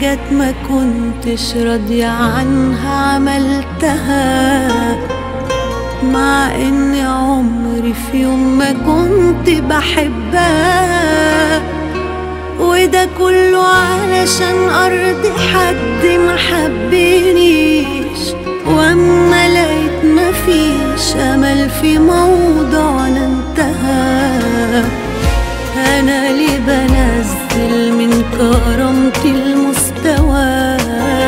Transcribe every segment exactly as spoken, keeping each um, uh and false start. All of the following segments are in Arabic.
حاجات ما كنتش راضية عنها عملتها، مع اني عمري في يوم ما كنت بحبها. وده كله علشان ارضي حد ما حبنيش، واما لقيت مفيش امل في موضوعنا انتهى. انا ليه بنزل من كرامتي المستوى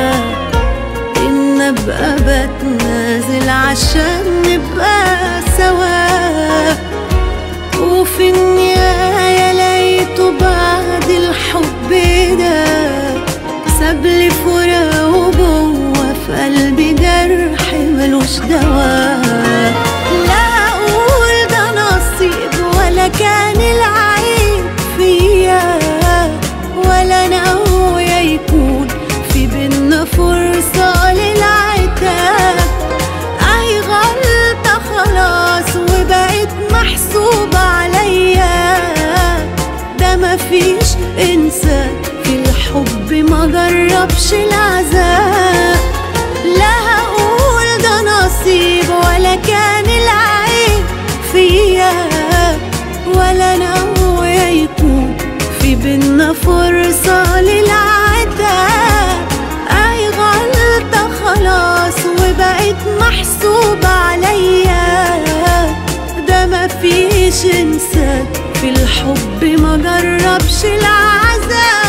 ان ابقى بتنازل عشان نبقى سوا، وفي النهاية لقيته بعد الحب ده سابلي فراق وجوه في قلبي جرح ملوش دواء. لا اقول ده نصيب ولا كان العيب فيا، ولا ناوية يكون في بينا فرصة للعتاب. اي غلطة خلاص وبقت محسوبة عليا، ده مفيش انسان في الحب ما جربش العذاب. لا هقول ده نصيب ولا كان العيب فيا، ولا ناوية يكون في بينا فرصة للعتاب. اي غلطة خلاص وبقت محسوبة عليا، ده مفيش انسان في الحب ما جربش العذاب.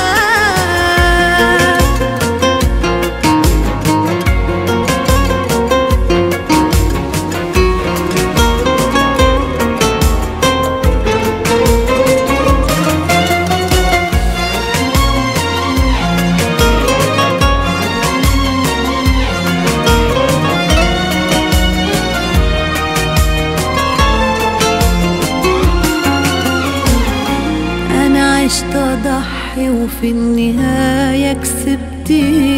عشت أضحي وفي النهاية كسبت،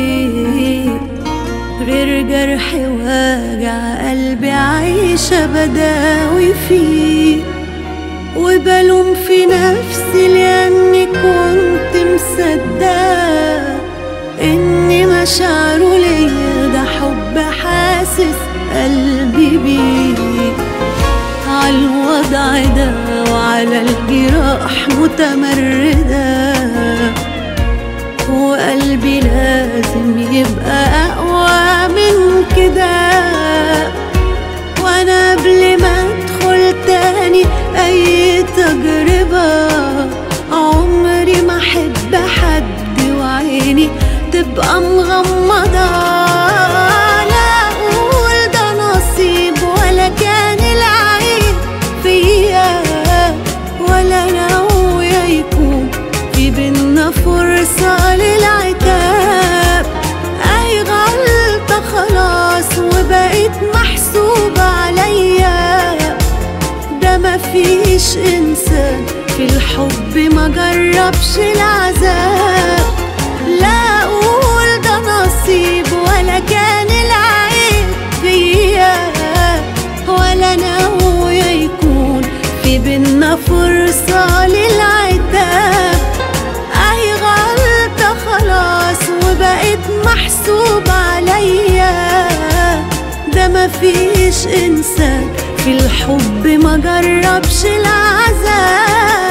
غير جرح واجع قلبي عايشة بداوي فيه. وبلوم في نفسي لأني كنت مصدقة إن مشاعره ليا ده حب حاسس قلبي بيه. عالوضع ده وعلى الجراح متمردة، وقلبي لازم يبقى أقوى من كده. وأنا قبل ما أدخل تاني أي تجربة عمري ما أحب حد وعيني تبقى مغمضة. لا أقول ده نصيب ولا كان العيب فيا، ولا ناوية يكون في بينا فرصة للعتاب. أي غلطة خلاص وبقت محسوبة عليا، ده مفيش إنسان في الحب ما جربش العذاب. لا أقول ده نصيب ولا كان العيب فيا، ولا ناوية يكون في بينا فرصة للعتاب. أي غلطة خلاص وبقت محسوبة عليا، ده مفيش إنسان في الحب ما جربش العذاب.